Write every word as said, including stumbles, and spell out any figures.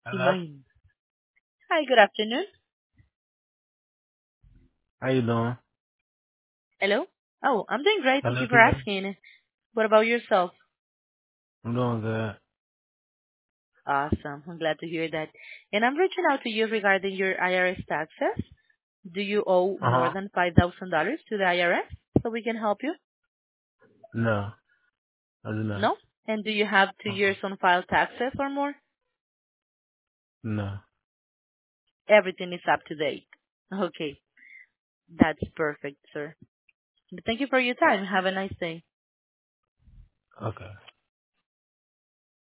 Hello? Imain. Hi, good afternoon. How you doing? Hello? Oh, I'm doing great. Thank Hello, you for can you? asking. What about yourself? I'm doing good. Awesome. I'm glad to hear that. And I'm reaching out to you regarding your I R S taxes. Do you owe more Uh-huh. than five thousand dollars to the I R S so we can help you? No, I do not. No? And do you have two Uh-uh. years on file taxes or more? No. Everything is up to date. Okay. That's perfect, sir. Thank you for your time. Have a nice day. Okay.